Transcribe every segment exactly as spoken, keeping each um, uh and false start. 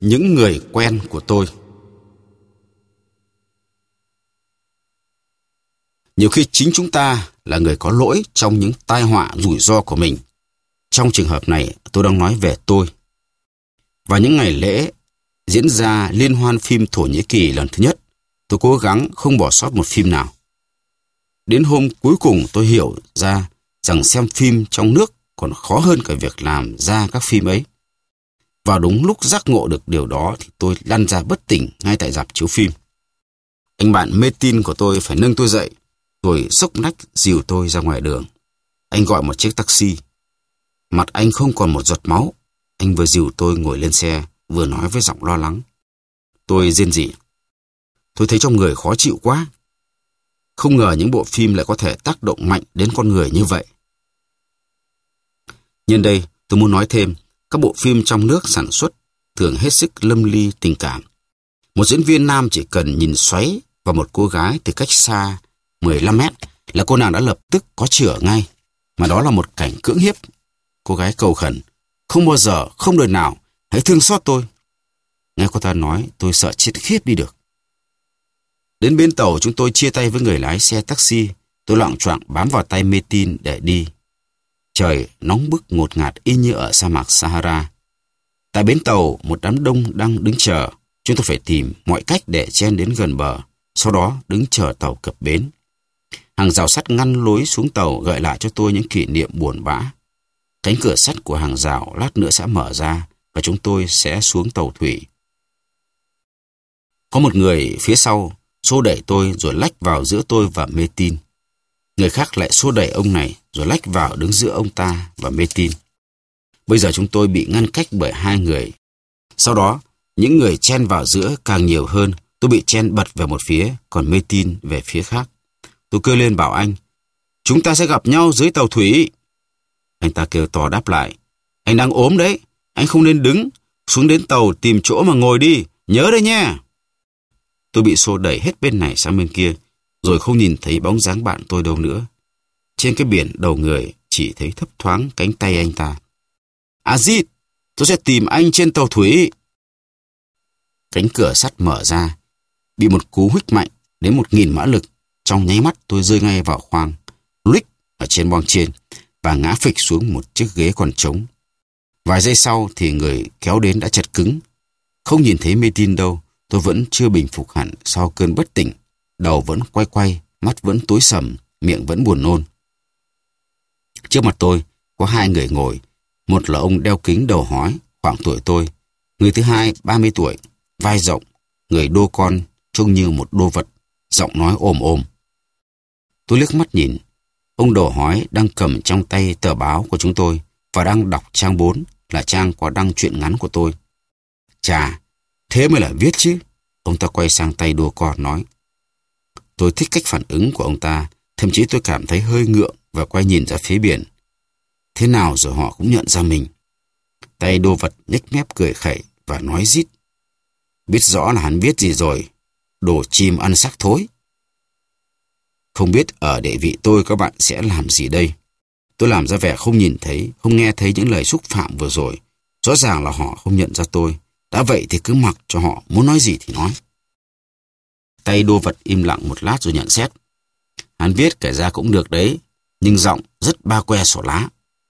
Những người quen của tôi. Nhiều khi chính chúng ta là người có lỗi trong những tai họa rủi ro của mình. Trong trường hợp này, tôi đang nói về tôi. Vào những ngày lễ diễn ra liên hoan phim Thổ Nhĩ Kỳ lần thứ nhất, tôi cố gắng không bỏ sót một phim nào. Đến hôm cuối cùng tôi hiểu ra rằng xem phim trong nước còn khó hơn cả việc làm ra các phim ấy. Vào đúng lúc giác ngộ được điều đó thì tôi lăn ra bất tỉnh ngay tại rạp chiếu phim. Anh bạn mê tín của tôi phải nâng tôi dậy, rồi xốc nách dìu tôi ra ngoài đường. Anh gọi một chiếc taxi. Mặt anh không còn một giọt máu. Anh vừa dìu tôi ngồi lên xe, vừa nói với giọng lo lắng. Tôi rên rỉ. Tôi thấy trong người khó chịu quá. Không ngờ những bộ phim lại có thể tác động mạnh đến con người như vậy. Nhân đây, tôi muốn nói thêm, các bộ phim trong nước sản xuất thường hết sức lâm ly tình cảm. Một diễn viên nam chỉ cần nhìn xoáy vào một cô gái từ cách xa mười lăm mét là cô nàng đã lập tức có chữa ngay. Mà đó là một cảnh cưỡng hiếp. Cô gái cầu khẩn, không bao giờ, không đời nào, hãy thương xót tôi. Nghe cô ta nói, tôi sợ chết khiếp đi được. Đến bến tàu chúng tôi chia tay với người lái xe taxi. Tôi loạng choạng bám vào tay mê tín để đi. Trời nóng bức ngột ngạt y như ở sa mạc Sahara. Tại bến tàu, một đám đông đang đứng chờ. Chúng tôi phải tìm mọi cách để chen đến gần bờ, sau đó đứng chờ tàu cập bến. Hàng rào sắt ngăn lối xuống tàu gợi lại cho tôi những kỷ niệm buồn bã. Cánh cửa sắt của hàng rào lát nữa sẽ mở ra và chúng tôi sẽ xuống tàu thủy. Có một người phía sau xô đẩy tôi rồi lách vào giữa tôi và mê tín. Người khác lại xô đẩy ông này rồi lách vào đứng giữa ông ta và mê tín. Bây giờ chúng tôi bị ngăn cách bởi hai người. Sau đó, những người chen vào giữa càng nhiều hơn. Tôi bị chen bật về một phía, còn mê tín về phía khác. Tôi kêu lên bảo anh, chúng ta sẽ gặp nhau dưới tàu thủy. Anh ta kêu to đáp lại, anh đang ốm đấy, anh không nên đứng, xuống đến tàu tìm chỗ mà ngồi đi, nhớ đấy nha. Tôi bị xô đẩy hết bên này sang bên kia, rồi không nhìn thấy bóng dáng bạn tôi đâu nữa. Trên cái biển đầu người chỉ thấy thấp thoáng cánh tay anh ta. Azit, tôi sẽ tìm anh trên tàu thủy. Cánh cửa sắt mở ra, bị một cú huých mạnh đến một nghìn mã lực. Trong nháy mắt tôi rơi ngay vào khoang, lích ở trên boong trên và ngã phịch xuống một chiếc ghế còn trống. Vài giây sau thì người kéo đến đã chật cứng. Không nhìn thấy mê tín đâu, tôi vẫn chưa bình phục hẳn sau cơn bất tỉnh. Đầu vẫn quay quay, mắt vẫn tối sầm, miệng vẫn buồn nôn. Trước mặt tôi có hai người ngồi. Một là ông đeo kính đầu hói, khoảng tuổi tôi. Người thứ hai, ba mươi tuổi, vai rộng, người đô con, trông như một đô vật, giọng nói ồm ồm. Tôi liếc mắt nhìn. Ông đầu hói đang cầm trong tay tờ báo của chúng tôi và đang đọc trang bốn, là trang có đăng truyện ngắn của tôi. Chà, thế mới là viết chứ. Ông ta quay sang tay đô con nói. Tôi thích cách phản ứng của ông ta, thậm chí tôi cảm thấy hơi ngượng và quay nhìn ra phía biển. Thế nào rồi họ cũng nhận ra mình. Tay đô vật nhếch mép cười khẩy và nói rít. Biết rõ là hắn viết gì rồi, đồ chim ăn xác thối. Không biết ở địa vị tôi các bạn sẽ làm gì đây. Tôi làm ra vẻ không nhìn thấy, không nghe thấy những lời xúc phạm vừa rồi. Rõ ràng là họ không nhận ra tôi. Đã vậy thì cứ mặc cho họ muốn nói gì thì nói. Tay đô vật im lặng một lát rồi nhận xét. Hắn viết kể ra cũng được đấy, nhưng giọng rất ba que sổ lá.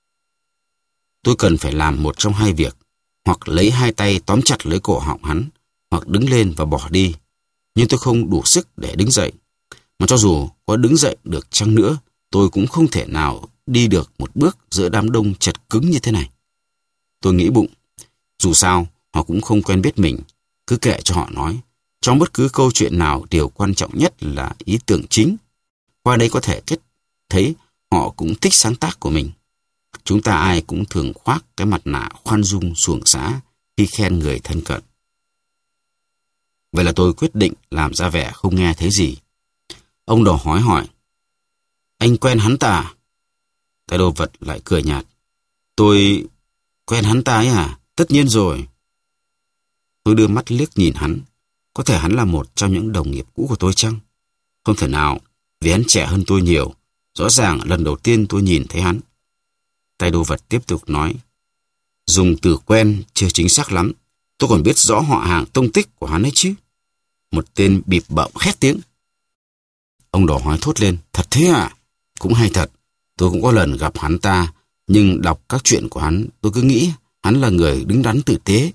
Tôi cần phải làm một trong hai việc, hoặc lấy hai tay tóm chặt lấy cổ họng hắn, hoặc đứng lên và bỏ đi. Nhưng tôi không đủ sức để đứng dậy. Mà cho dù có đứng dậy được chăng nữa, tôi cũng không thể nào đi được một bước giữa đám đông chật cứng như thế này. Tôi nghĩ bụng, dù sao họ cũng không quen biết mình, cứ kệ cho họ nói. Trong bất cứ câu chuyện nào, điều quan trọng nhất là ý tưởng chính. Qua đây có thể kết thấy họ cũng thích sáng tác của mình. Chúng ta ai cũng thường khoác cái mặt nạ khoan dung xuồng xã khi khen người thân cận. Vậy là tôi quyết định làm ra vẻ không nghe thấy gì. Ông đầu hói hỏi. Anh quen hắn ta à? Tay đồ vật lại cười nhạt. Tôi quen hắn ta ấy à? Tất nhiên rồi. Tôi đưa mắt liếc nhìn hắn. Có thể hắn là một trong những đồng nghiệp cũ của tôi chăng? Không thể nào, vì hắn trẻ hơn tôi nhiều. Rõ ràng lần đầu tiên tôi nhìn thấy hắn. Tay đồ vật tiếp tục nói. Dùng từ quen chưa chính xác lắm. Tôi còn biết rõ họ hàng tông tích của hắn ấy chứ. Một tên bịp bợm khét tiếng. Ông đỏ hói thốt lên, thật thế à? Cũng hay thật, tôi cũng có lần gặp hắn ta, nhưng đọc các chuyện của hắn, tôi cứ nghĩ hắn là người đứng đắn tử tế.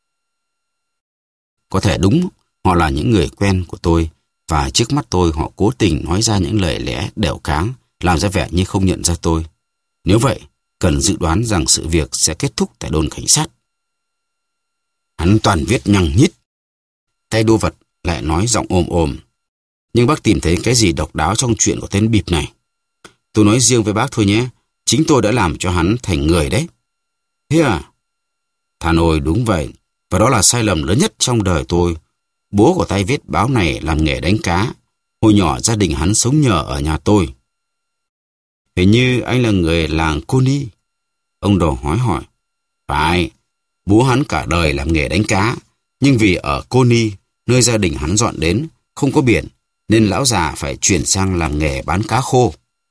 Có thể đúng, họ là những người quen của tôi, và trước mắt tôi họ cố tình nói ra những lời lẽ đẻo cáng, làm ra vẻ như không nhận ra tôi. Nếu vậy, cần dự đoán rằng sự việc sẽ kết thúc tại đồn cảnh sát. Hắn toàn viết nhằng nhít. Tay đô vật lại nói giọng ồm ồm. Nhưng bác tìm thấy cái gì độc đáo trong chuyện của tên bịp này? Tôi nói riêng với bác thôi nhé. Chính tôi đã làm cho hắn thành người đấy. Thế à? Thà nồi, đúng vậy. Và đó là sai lầm lớn nhất trong đời tôi. Bố của tay viết báo này làm nghề đánh cá. Hồi nhỏ gia đình hắn sống nhờ ở nhà tôi. Hình như anh là người làng Cô Ni. Ông đồ hói hỏi. Phải, bố hắn cả đời làm nghề đánh cá. Nhưng vì ở Cô Ni, nơi gia đình hắn dọn đến, không có biển, nên lão già phải chuyển sang làm nghề bán cá khô.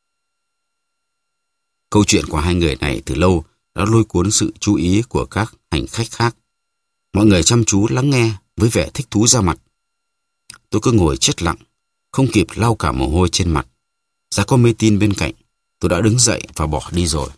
Câu chuyện của hai người này từ lâu đã lôi cuốn sự chú ý của các hành khách khác. Mọi người chăm chú lắng nghe với vẻ thích thú ra mặt. Tôi cứ ngồi chết lặng, không kịp lau cả mồ hôi trên mặt. Ra có mê tin bên cạnh, tôi đã đứng dậy và bỏ đi rồi.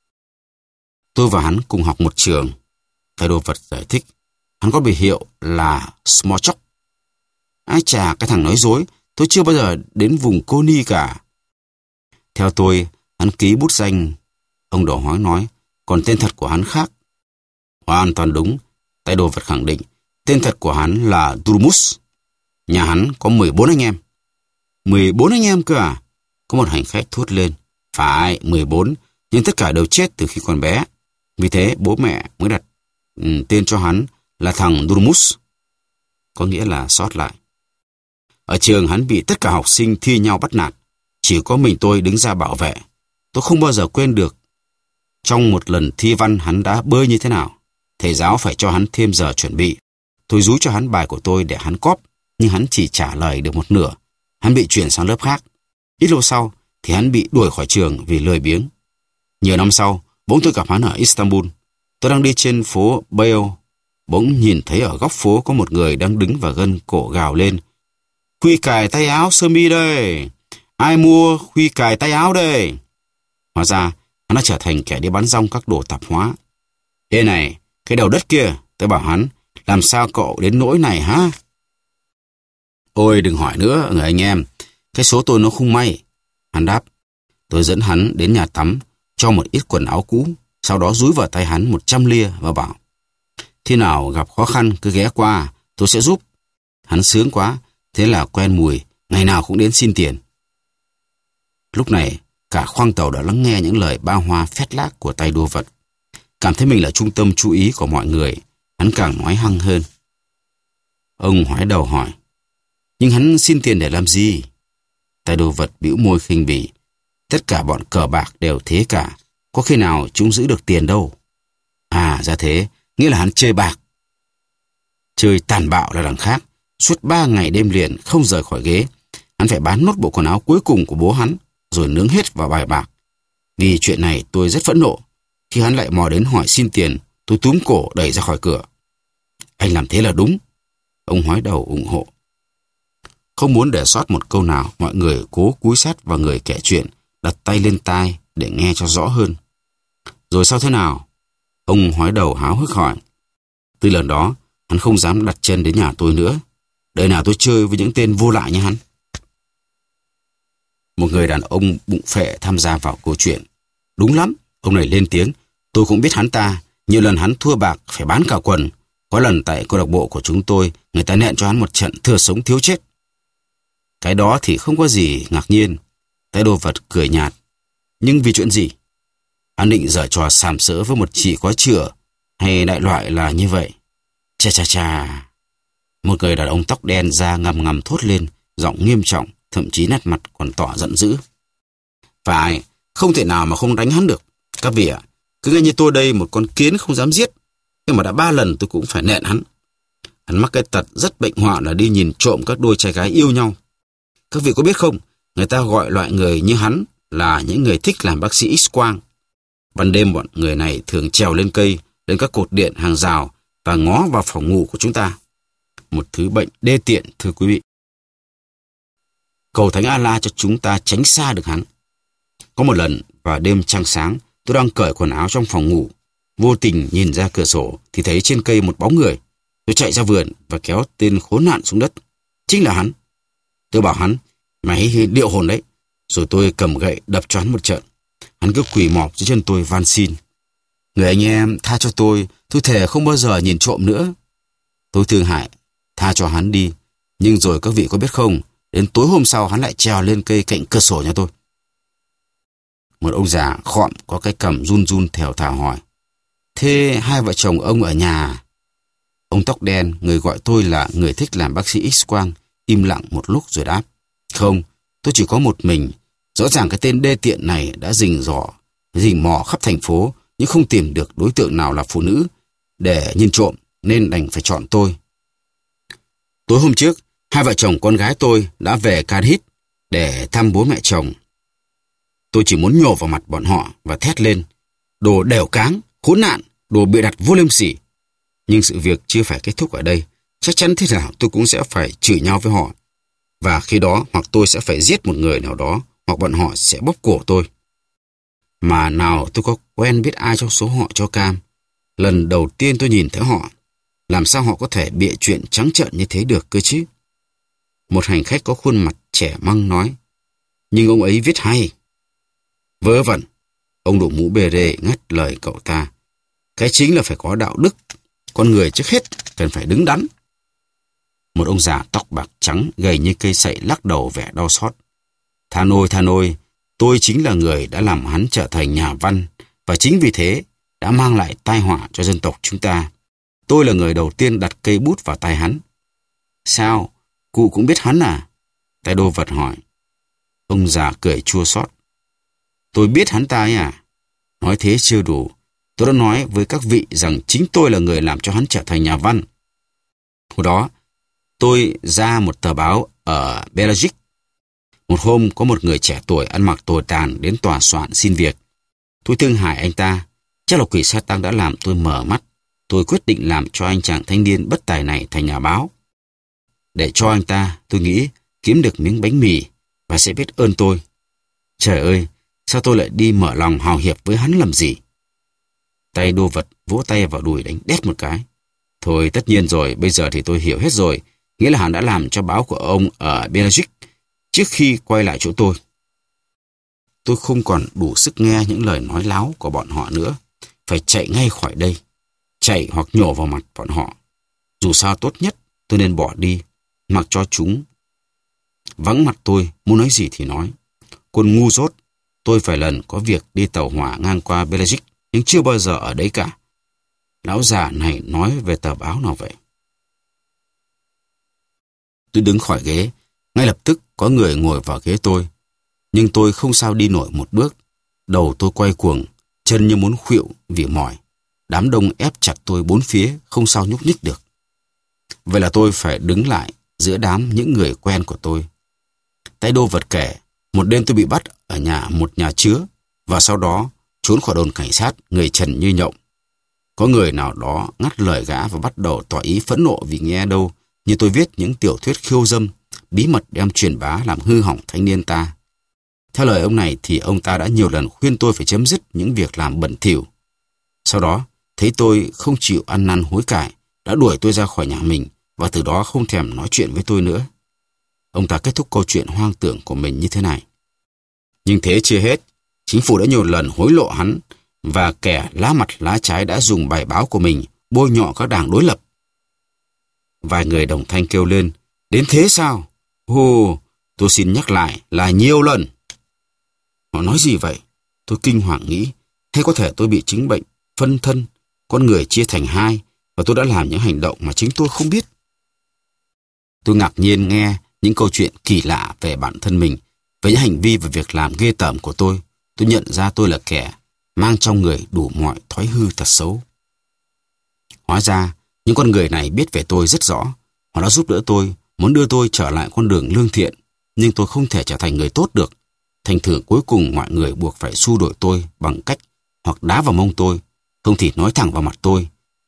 Tôi và hắn cùng học một trường. Thầy đồ vật giải thích, hắn có biệt hiệu là Small Chóc. Ai chà, cái thằng nói dối, tôi chưa bao giờ đến vùng Cô Ni cả. Theo tôi, hắn ký bút danh. Ông đồ hói nói, còn tên thật của hắn khác. Hoàn toàn đúng, tay đồ vật khẳng định, tên thật của hắn là Durumus. Nhà hắn có mười bốn anh em. mười bốn anh em cơ à? Có một hành khách thốt lên. Phải, mười bốn, nhưng tất cả đều chết từ khi còn bé. Vì thế bố mẹ mới đặt ừ, tên cho hắn là thằng Durumus, có nghĩa là sót lại. Ở trường hắn bị tất cả học sinh thi nhau bắt nạt. Chỉ có mình tôi đứng ra bảo vệ. Tôi không bao giờ quên được. Trong một lần thi văn hắn đã bơi như thế nào. Thầy giáo phải cho hắn thêm giờ chuẩn bị. Tôi dúi cho hắn bài của tôi để hắn cóp, nhưng hắn chỉ trả lời được một nửa. Hắn bị chuyển sang lớp khác. Ít lâu sau thì hắn bị đuổi khỏi trường vì lười biếng. Nhiều năm sau, bỗng tôi gặp hắn ở Istanbul. Tôi đang đi trên phố Bale. Bỗng nhìn thấy ở góc phố có một người đang đứng và gân cổ gào lên. Khuy cài tay áo sơ mi đây. Ai mua khuy cài tay áo đây? Hóa ra, hắn đã trở thành kẻ đi bán rong các đồ tạp hóa. Ê này, cái đầu đất kia, tôi bảo hắn, làm sao cậu đến nỗi này hả? Ôi đừng hỏi nữa, người anh em, cái số tôi nó không may. Hắn đáp. Tôi dẫn hắn đến nhà tắm, cho một ít quần áo cũ, sau đó dúi vào tay hắn một trăm lia và bảo, khi nào gặp khó khăn cứ ghé qua, tôi sẽ giúp. Hắn sướng quá, thế là quen mùi, ngày nào cũng đến xin tiền. Lúc này, cả khoang tàu đã lắng nghe những lời ba hoa phét lác của tay đua vật. Cảm thấy mình là trung tâm chú ý của mọi người, hắn càng nói hăng hơn. Ông hói đầu hỏi, nhưng hắn xin tiền để làm gì? Tay đua vật bĩu môi khinh bỉ. Tất cả bọn cờ bạc đều thế cả, có khi nào chúng giữ được tiền đâu. À ra thế, nghĩa là hắn chơi bạc. Chơi tàn bạo là đằng khác. Suốt ba ngày đêm liền không rời khỏi ghế. Hắn phải bán nốt bộ quần áo cuối cùng của bố hắn, rồi nướng hết vào bài bạc. Vì chuyện này tôi rất phẫn nộ. Khi hắn lại mò đến hỏi xin tiền, tôi túm cổ đẩy ra khỏi cửa. Anh làm thế là đúng. Ông hói đầu ủng hộ. Không muốn để sót một câu nào, mọi người cố cúi sát vào người kể chuyện, đặt tay lên tai để nghe cho rõ hơn. Rồi sao thế nào? Ông hói đầu háo hức hỏi. Từ lần đó, hắn không dám đặt chân đến nhà tôi nữa. Đời nào tôi chơi với những tên vô lại như hắn. Một người đàn ông bụng phệ tham gia vào câu chuyện. Đúng lắm, ông này lên tiếng. Tôi cũng biết hắn ta. Nhiều lần hắn thua bạc phải bán cả quần. Có lần tại câu lạc bộ của chúng tôi, người ta nện cho hắn một trận thừa sống thiếu chết. Cái đó thì không có gì ngạc nhiên. Tay đồ vật cười nhạt. Nhưng vì chuyện gì? Hắn định giở trò sàm sỡ với một chị có chữa, hay đại loại là như vậy? Chà chà chà. Một người đàn ông tóc đen da ngầm ngầm thốt lên, giọng nghiêm trọng, thậm chí nét mặt còn tỏ giận dữ. Phải, không thể nào mà không đánh hắn được. Các vị ạ, cứ nghe như tôi đây một con kiến không dám giết. Nhưng mà đã ba lần tôi cũng phải nện hắn. Hắn mắc cái tật rất bệnh hoạn là đi nhìn trộm các đôi trai gái yêu nhau. Các vị có biết không, người ta gọi loại người như hắn là những người thích làm bác sĩ X-quang. Ban đêm bọn người này thường trèo lên cây, lên các cột điện hàng rào và ngó vào phòng ngủ của chúng ta. Một thứ bệnh đê tiện, thưa quý vị. Cầu Thánh Allah cho chúng ta tránh xa được hắn. Có một lần vào đêm trăng sáng, tôi đang cởi quần áo trong phòng ngủ. Vô tình nhìn ra cửa sổ thì thấy trên cây một bóng người. Tôi chạy ra vườn và kéo tên khốn nạn xuống đất. Chính là hắn. Tôi bảo hắn, mày điệu hồn đấy. Rồi tôi cầm gậy đập cho hắn một trận. Hắn cứ quỳ mọp dưới chân tôi van xin. Người anh em, tha cho tôi, tôi thề không bao giờ nhìn trộm nữa. Tôi thương hại, tha cho hắn đi. Nhưng rồi các vị có biết không, đến tối hôm sau hắn lại trèo lên cây cạnh cửa sổ nhà tôi. Một ông già khọm có cái cằm run run thều thào hỏi, thế hai vợ chồng ông ở nhà? Ông tóc đen, người gọi tôi là người thích làm bác sĩ X-quang, im lặng một lúc rồi đáp, không, tôi chỉ có một mình. Rõ ràng cái tên đê tiện này đã rình rò, rình mò khắp thành phố, nhưng không tìm được đối tượng nào là phụ nữ để nhìn trộm, nên đành phải chọn tôi. Tối hôm trước, hai vợ chồng con gái tôi đã về Cardiff để thăm bố mẹ chồng. Tôi chỉ muốn nhổ vào mặt bọn họ và thét lên, đồ đẻo cáng, khốn nạn, đồ bịa đặt vô liêm sỉ. Nhưng sự việc chưa phải kết thúc ở đây. Chắc chắn thế nào tôi cũng sẽ phải chửi nhau với họ. Và khi đó hoặc tôi sẽ phải giết một người nào đó, hoặc bọn họ sẽ bóp cổ tôi. Mà nào tôi có quen biết ai trong số họ cho cam. Lần đầu tiên tôi nhìn thấy họ, làm sao họ có thể bịa chuyện trắng trợn như thế được cơ chứ? Một hành khách có khuôn mặt trẻ măng nói, nhưng ông ấy viết hay. Vớ vẩn, ông đội mũ bê rê ngắt lời cậu ta. Cái chính là phải có đạo đức. Con người trước hết cần phải đứng đắn. Một ông già tóc bạc trắng gầy như cây sậy lắc đầu vẻ đau xót. Than ôi, than ôi, tôi chính là người đã làm hắn trở thành nhà văn, và chính vì thế đã mang lại tai họa cho dân tộc chúng ta. Tôi là người đầu tiên đặt cây bút vào tay hắn. Sao? Cụ cũng biết hắn à? Tay Đô Vật hỏi. Ông già cười chua xót. Tôi biết hắn ta ấy à? Nói thế chưa đủ. Tôi đã nói với các vị rằng chính tôi là người làm cho hắn trở thành nhà văn. Hồi đó, tôi ra một tờ báo ở Belgique. Một hôm có một người trẻ tuổi ăn mặc tồi tàn đến tòa soạn xin việc. Tôi thương hại anh ta. Chắc là quỷ sa tăng đã làm tôi mở mắt. Tôi quyết định làm cho anh chàng thanh niên bất tài này thành nhà báo. Để cho anh ta, tôi nghĩ, kiếm được miếng bánh mì và sẽ biết ơn tôi. Trời ơi, sao tôi lại đi mở lòng hào hiệp với hắn làm gì? Tay Đô Vật vỗ tay vào đùi đánh đét một cái. Thôi tất nhiên rồi, bây giờ thì tôi hiểu hết rồi. Nghĩa là hắn đã làm cho báo của ông ở Belgique trước khi quay lại chỗ tôi. Tôi không còn đủ sức nghe những lời nói láo của bọn họ nữa. Phải chạy ngay khỏi đây. Chạy hoặc nhổ vào mặt bọn họ. Dù sao tốt nhất tôi nên bỏ đi, mặc cho chúng vắng mặt tôi, muốn nói gì thì nói. Quân ngu dốt, tôi vài lần có việc đi tàu hỏa ngang qua Belgique, nhưng chưa bao giờ ở đấy cả. Lão già này nói về tờ báo nào vậy? Tôi đứng khỏi ghế, ngay lập tức có người ngồi vào ghế tôi. Nhưng tôi không sao đi nổi một bước. Đầu tôi quay cuồng, chân như muốn khuỵu vì mỏi. Đám đông ép chặt tôi bốn phía, không sao nhúc nhích được. Vậy là tôi phải đứng lại giữa đám những người quen của tôi. Tay Đô Vật kể, một đêm tôi bị bắt ở nhà một nhà chứa, và sau đó trốn khỏi đồn cảnh sát, người trần như nhộng. Có người nào đó ngắt lời gã và bắt đầu tỏ ý phẫn nộ vì nghe đâu như tôi viết những tiểu thuyết khiêu dâm, bí mật đem truyền bá làm hư hỏng thanh niên ta. Theo lời ông này thì ông ta đã nhiều lần khuyên tôi phải chấm dứt những việc làm bẩn thỉu. Sau đó, thấy tôi không chịu ăn năn hối cải, đã đuổi tôi ra khỏi nhà mình và từ đó không thèm nói chuyện với tôi nữa. Ông ta kết thúc câu chuyện hoang tưởng của mình như thế này. Nhưng thế chưa hết, chính phủ đã nhiều lần hối lộ hắn và kẻ lá mặt lá trái đã dùng bài báo của mình bôi nhọ các đảng đối lập. Vài người đồng thanh kêu lên, đến thế sao? Hô, tôi xin nhắc lại là nhiều lần. Họ nói gì vậy? Tôi kinh hoàng nghĩ, hay có thể tôi bị chứng bệnh phân thân, con người chia thành hai, và tôi đã làm những hành động mà chính tôi không biết. Tôi ngạc nhiên nghe những câu chuyện kỳ lạ về bản thân mình, về những hành vi và việc làm ghê tởm của tôi. Tôi nhận ra tôi là kẻ mang trong người đủ mọi thói hư tật xấu. Hóa ra, những con người này biết về tôi rất rõ. Họ đã giúp đỡ tôi, muốn đưa tôi trở lại con đường lương thiện, nhưng tôi không thể trở thành người tốt được. Thành thử cuối cùng mọi người buộc phải xua đuổi tôi bằng cách hoặc đá vào mông tôi, không thì nói thẳng vào mặt tôi.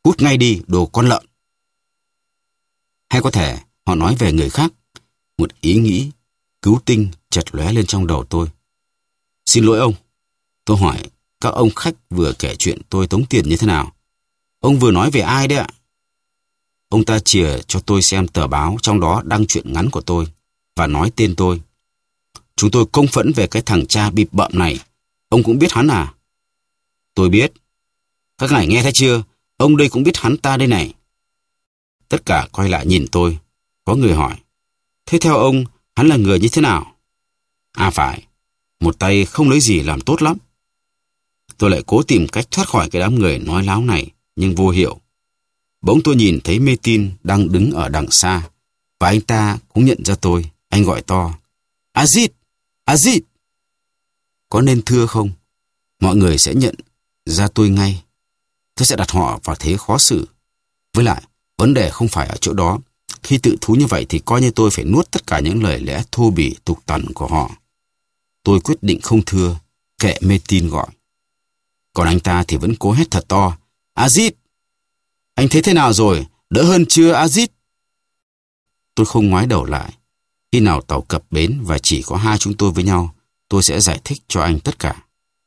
Cút ngay đi, đồ con lợn. Hay có thể họ nói về người khác. Một ý nghĩ cứu tinh chợt lóe lên trong đầu tôi. Xin lỗi ông. Tôi hỏi các ông khách vừa kể chuyện tôi tống tiền như thế nào. Ông vừa nói về ai đấy ạ? Ông ta chìa cho tôi xem tờ báo trong đó đăng chuyện ngắn của tôi và nói tên tôi. Chúng tôi công phẫn về cái thằng cha bịp bợm này. Ông cũng biết hắn à? Tôi biết. Các ngài nghe thấy chưa? Ông đây cũng biết hắn ta đây này. Tất cả quay lại nhìn tôi. Có người hỏi. Thế theo ông, hắn là người như thế nào? À phải, một tay không lấy gì làm tốt lắm. Tôi lại cố tìm cách thoát khỏi cái đám người nói láo này, nhưng vô hiệu. Bỗng tôi nhìn thấy Metin đang đứng ở đằng xa, và anh ta cũng nhận ra tôi. Anh gọi to. Azit! Azit! Có nên thưa không? Mọi người sẽ nhận ra tôi ngay. Tôi sẽ đặt họ vào thế khó xử. Với lại, vấn đề không phải ở chỗ đó. Khi tự thú như vậy thì coi như tôi phải nuốt tất cả những lời lẽ thô bỉ tục tằn của họ. Tôi quyết định không thưa, kệ Metin gọi. Còn anh ta thì vẫn cố hét thật to. Azit! Anh thấy thế nào rồi? Đỡ hơn chưa, Azit? Tôi không ngoái đầu lại. Khi nào tàu cập bến và chỉ có hai chúng tôi với nhau, tôi sẽ giải thích cho anh tất cả.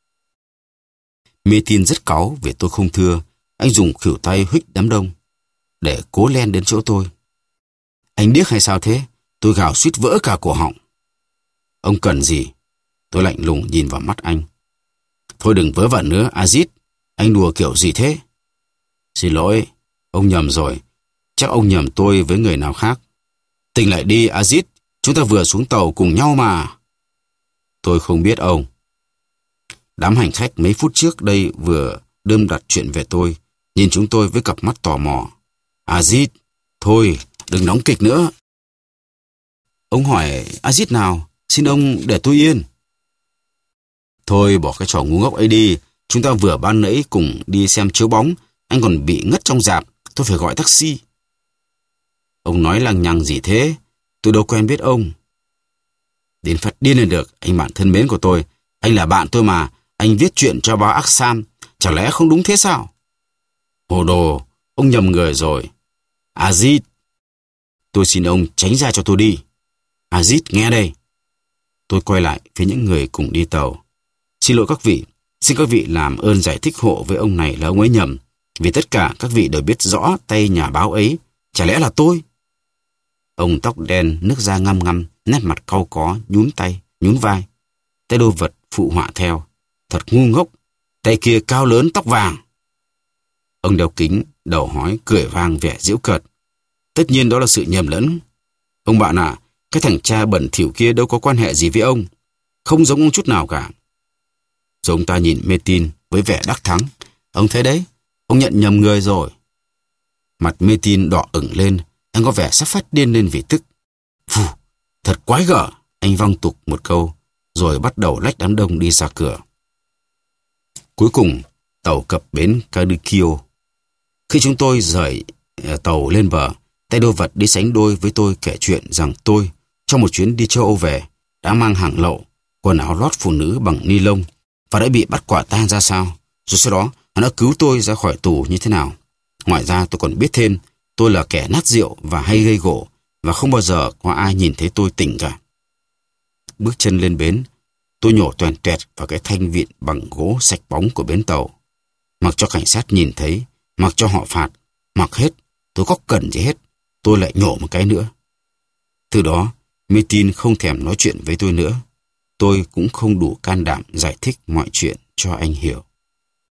Metin rất cáu vì tôi không thưa. Anh dùng khuỷu tay huých đám đông để cố len đến chỗ tôi. Anh điếc hay sao thế? Tôi gào suýt vỡ cả cổ họng. Ông cần gì? Tôi lạnh lùng nhìn vào mắt anh. Thôi đừng vớ vẩn nữa, Azit. Anh đùa kiểu gì thế? Xin lỗi, ông nhầm rồi. Chắc ông nhầm tôi với người nào khác. Tỉnh lại đi, Azit. Chúng ta vừa xuống tàu cùng nhau mà. Tôi không biết ông. Đám hành khách mấy phút trước đây vừa đơm đặt chuyện về tôi, nhìn chúng tôi với cặp mắt tò mò. Azit, thôi, đừng đóng kịch nữa. Ông hỏi Azit nào? Xin ông để tôi yên. Thôi bỏ cái trò ngu ngốc ấy đi. Chúng ta vừa ban nãy cùng đi xem chiếu bóng. Anh còn bị ngất trong rạp. Tôi phải gọi taxi. Ông nói lằng nhằng gì thế? Tôi đâu quen biết ông. Đến phát điên lên được, anh bạn thân mến của tôi. Anh là bạn tôi mà. Anh viết chuyện cho báo Aksam. Chả lẽ không đúng thế sao? Hồ đồ, ông nhầm người rồi. Azit, tôi xin ông tránh ra cho tôi đi. Azit, nghe đây. Tôi quay lại với những người cùng đi tàu. Xin lỗi các vị. Xin các vị làm ơn giải thích hộ với ông này là ông ấy nhầm. Vì tất cả các vị đều biết rõ tay nhà báo ấy. Chả lẽ là tôi? Ông tóc đen, nước da ngăm ngăm, nét mặt cau có, nhún tay, nhún vai. Tay đô vật phụ họa theo. Thật ngu ngốc. Tay kia cao lớn, tóc vàng. Ông đeo kính, đầu hói, cười vang vẻ giễu cợt. Tất nhiên đó là sự nhầm lẫn. Ông bạn à, cái thằng cha bẩn thỉu kia đâu có quan hệ gì với ông. Không giống ông chút nào cả. Rồi ông ta nhìn Metin với vẻ đắc thắng. Ông thấy đấy, ông nhận nhầm người rồi. Mặt Metin đỏ ửng lên, anh có vẻ sắp phát điên lên vì tức. Phù, thật quái gở. Anh văng tục một câu, rồi bắt đầu lách đám đông đi ra cửa. Cuối cùng, tàu cập bến Kadukio. Khi chúng tôi rời tàu lên bờ, tay đô vật đi sánh đôi với tôi kể chuyện rằng tôi, trong một chuyến đi châu Âu về, đã mang hàng lậu, quần áo lót phụ nữ bằng ni lông và đã bị bắt quả tang ra sao. Rồi sau đó, hắn đã cứu tôi ra khỏi tù như thế nào. Ngoài ra tôi còn biết thêm, tôi là kẻ nát rượu và hay gây gổ, và không bao giờ có ai nhìn thấy tôi tỉnh cả. Bước chân lên bến, tôi nhổ toèn toẹt vào cái thanh vịn bằng gỗ sạch bóng của bến tàu. Mặc cho cảnh sát nhìn thấy, mặc cho họ phạt, mặc hết, tôi có cần gì hết, tôi lại nhổ một cái nữa. Từ đó, Metin không thèm nói chuyện với tôi nữa. Tôi cũng không đủ can đảm giải thích mọi chuyện cho anh hiểu.